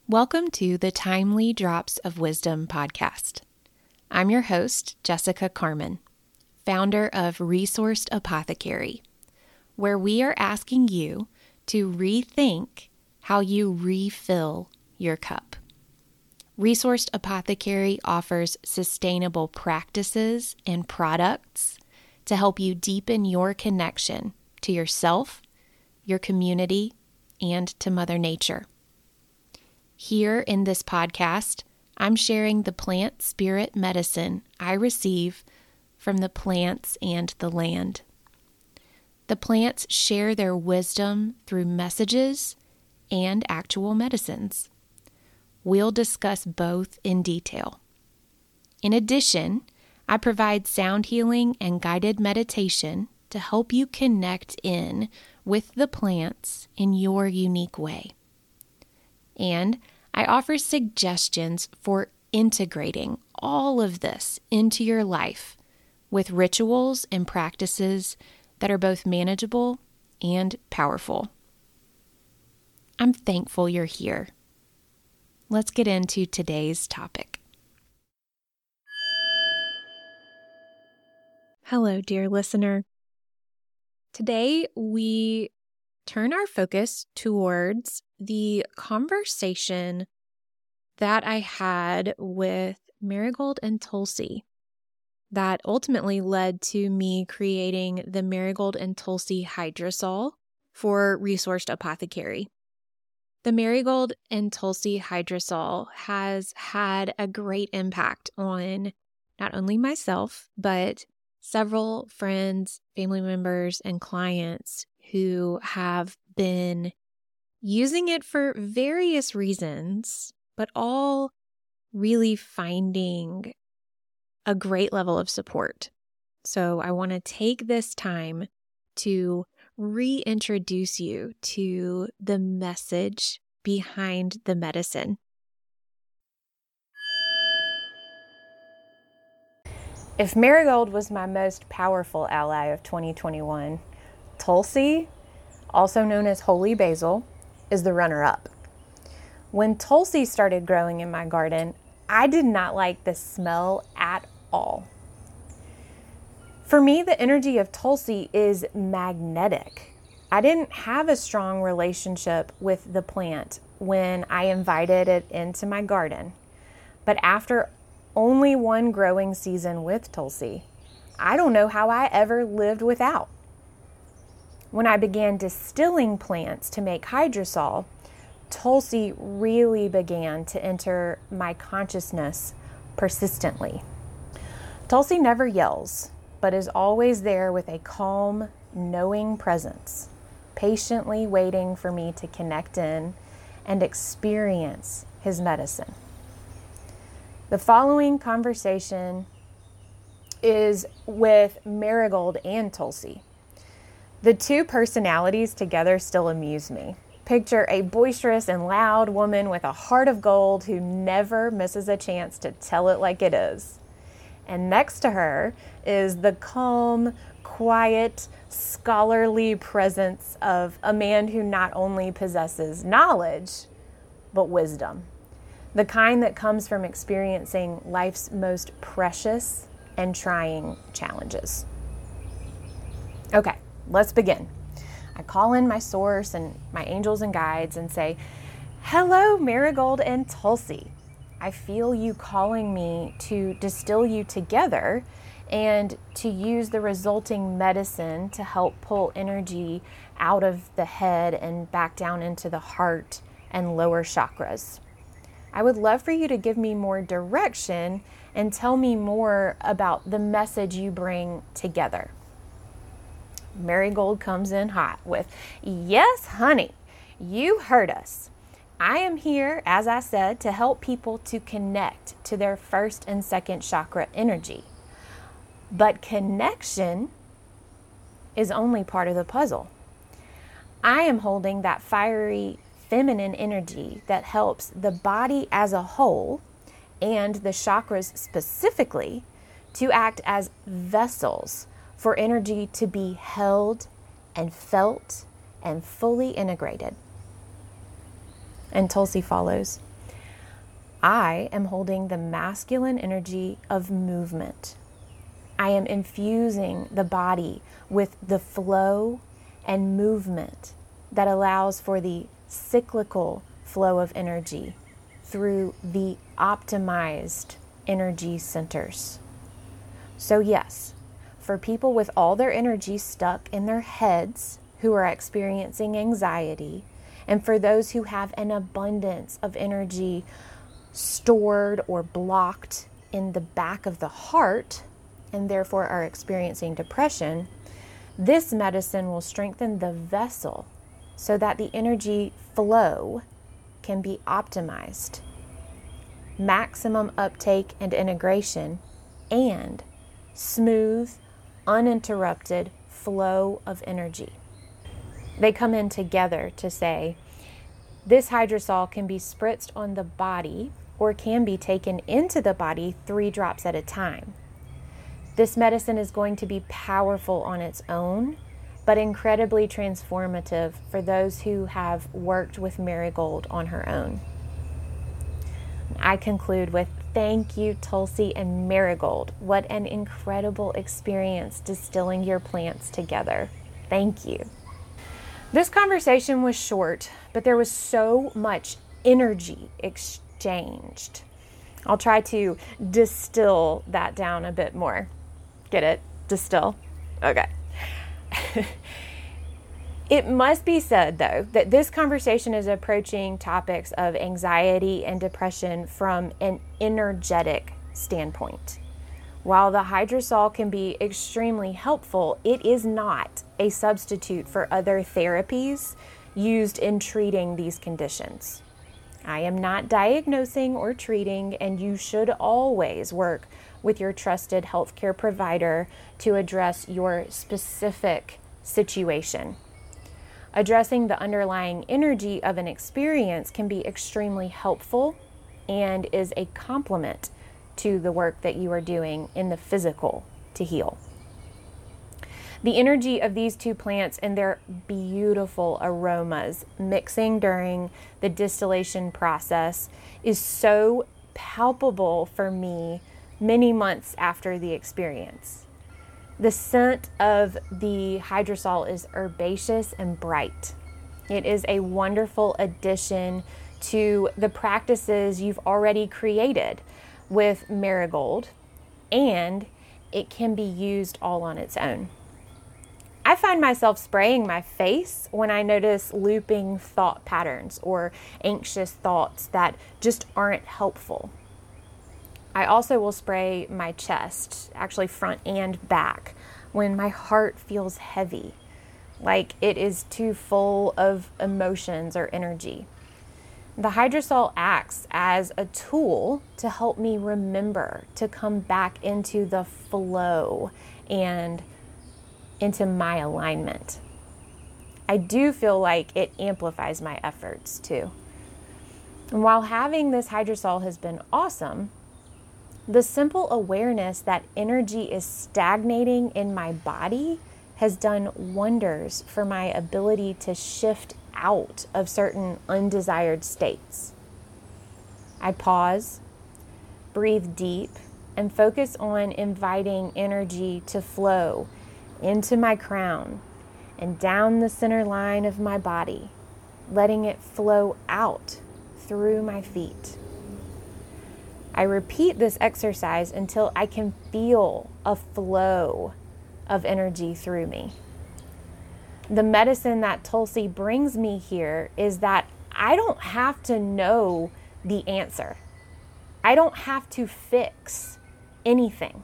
Welcome to the Timely Drops of Wisdom podcast. I'm your host, Jessica Carmen, founder of Resourced Apothecary, where we are asking you to rethink how you refill your cup. Resourced Apothecary offers sustainable practices and products to help you deepen your connection to yourself, your community, and to Mother Nature. Here in this podcast, I'm sharing the plant spirit medicine I receive from the plants and the land. The plants share their wisdom through messages and actual medicines. We'll discuss both in detail. In addition, I provide sound healing and guided meditation to help you connect in with the plants in your unique way. And I offer suggestions for integrating all of this into your life with rituals and practices that are both manageable and powerful. I'm thankful you're here. Let's get into today's topic. Hello, dear listener. Today, we turn our focus towards the conversation that I had with Marigold and Tulsi that ultimately led to me creating the Marigold and Tulsi Hydrosol for Resourced Apothecary. The Marigold and Tulsi Hydrosol has had a great impact on not only myself, but several friends, family members, and clients who have been using it for various reasons, but all really finding a great level of support. So I want to take this time to reintroduce you to the message behind the medicine. If Marigold was my most powerful ally of 2021, Tulsi, also known as Holy Basil, is the runner-up. When Tulsi started growing in my garden, I did not like the smell at all. For me, the energy of Tulsi is magnetic. I didn't have a strong relationship with the plant when I invited it into my garden, but after only one growing season with Tulsi, I don't know how I ever lived without. When I began distilling plants to make hydrosol, Tulsi really began to enter my consciousness persistently. Tulsi never yells, but is always there with a calm, knowing presence, patiently waiting for me to connect in and experience his medicine. The following conversation is with Marigold and Tulsi. The two personalities together still amuse me. Picture a boisterous and loud woman with a heart of gold who never misses a chance to tell it like it is. And next to her is the calm, quiet, scholarly presence of a man who not only possesses knowledge, but wisdom. The kind that comes from experiencing life's most precious and trying challenges. Okay, let's begin. I call in my source and my angels and guides and say, "Hello, Marigold and Tulsi. I feel you calling me to distill you together and to use the resulting medicine to help pull energy out of the head and back down into the heart and lower chakras. I would love for you to give me more direction and tell me more about the message you bring together." Marigold comes in hot with, "Yes, honey, you heard us. I am here, as I said, to help people to connect to their first and second chakra energy. But connection is only part of the puzzle. I am holding that fiery feminine energy that helps the body as a whole and the chakras specifically to act as vessels for energy to be held and felt and fully integrated." And Tulsi follows, I am holding the masculine energy of movement. I am infusing the body with the flow and movement that allows for the cyclical flow of energy through the optimized energy centers. So yes, for people with all their energy stuck in their heads who are experiencing anxiety, and for those who have an abundance of energy stored or blocked in the back of the heart and therefore are experiencing depression, this medicine will strengthen the vessel so that the energy flow can be optimized, maximum uptake and integration, and smooth, uninterrupted flow of energy. They come in together to say, this hydrosol can be spritzed on the body or can be taken into the body 3 drops at a time. This medicine is going to be powerful on its own, but incredibly transformative for those who have worked with Marigold on her own. I conclude with thank you, Tulsi and Marigold. What an incredible experience distilling your plants together. Thank you. This conversation was short, but there was so much energy exchanged. I'll try to distill that down a bit more. Get it? Distill? Okay. It must be said, though, that this conversation is approaching topics of anxiety and depression from an energetic standpoint. While the hydrosol can be extremely helpful, it is not a substitute for other therapies used in treating these conditions. I am not diagnosing or treating, and you should always work with your trusted healthcare provider to address your specific situation. Addressing the underlying energy of an experience can be extremely helpful and is a complement to the work that you are doing in the physical to heal. The energy of these 2 plants and their beautiful aromas mixing during the distillation process is so palpable for me many months after the experience. The scent of the hydrosol is herbaceous and bright. It is a wonderful addition to the practices you've already created with Marigold, and it can be used all on its own. I find myself spraying my face when I notice looping thought patterns or anxious thoughts that just aren't helpful. I also will spray my chest, actually front and back, when my heart feels heavy, like it is too full of emotions or energy. The hydrosol acts as a tool to help me remember to come back into the flow and into my alignment. I do feel like it amplifies my efforts too. And while having this hydrosol has been awesome, the simple awareness that energy is stagnating in my body has done wonders for my ability to shift out of certain undesired states. I pause, breathe deep, and focus on inviting energy to flow into my crown and down the center line of my body, letting it flow out through my feet. I repeat this exercise until I can feel a flow of energy through me. The medicine that Tulsi brings me here is that I don't have to know the answer. I don't have to fix anything.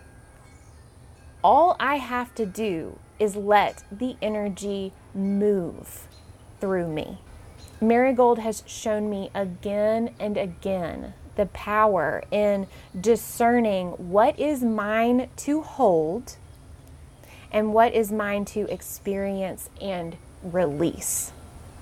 All I have to do is let the energy move through me. Marigold has shown me again and again the power in discerning what is mine to hold and what is mine to experience and release.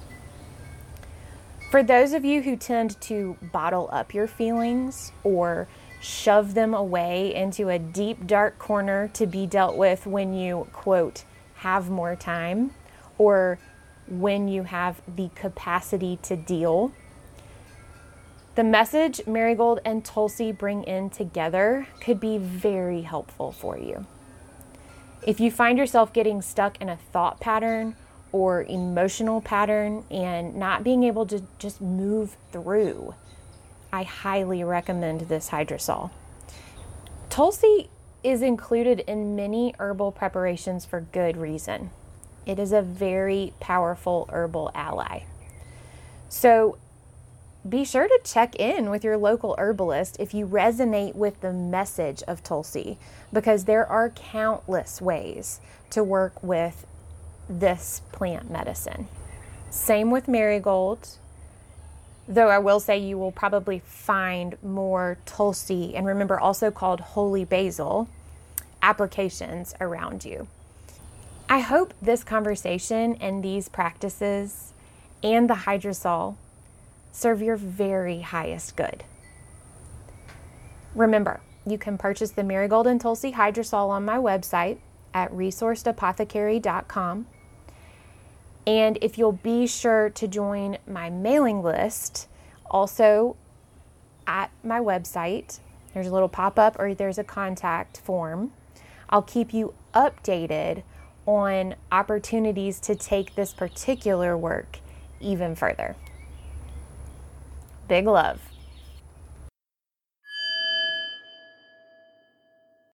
For those of you who tend to bottle up your feelings or shove them away into a deep, dark corner to be dealt with when you, quote, have more time, or when you have the capacity to deal, The message Marigold and Tulsi bring in together could be very helpful for you. If you find yourself getting stuck in a thought pattern or emotional pattern and not being able to just move through, I highly recommend this hydrosol. Tulsi is included in many herbal preparations for good reason. It is a very powerful herbal ally. So be sure to check in with your local herbalist if you resonate with the message of Tulsi, because there are countless ways to work with this plant medicine. Same with marigold, though I will say you will probably find more Tulsi, and remember also called holy basil, applications around you. I hope this conversation and these practices and the hydrosol serve your very highest good. Remember, you can purchase the Marigold and Tulsi hydrosol on my website at resourcedapothecary.com. And if you'll be sure to join my mailing list, also at my website, there's a little pop-up or there's a contact form. I'll keep you updated on opportunities to take this particular work even further. Big love.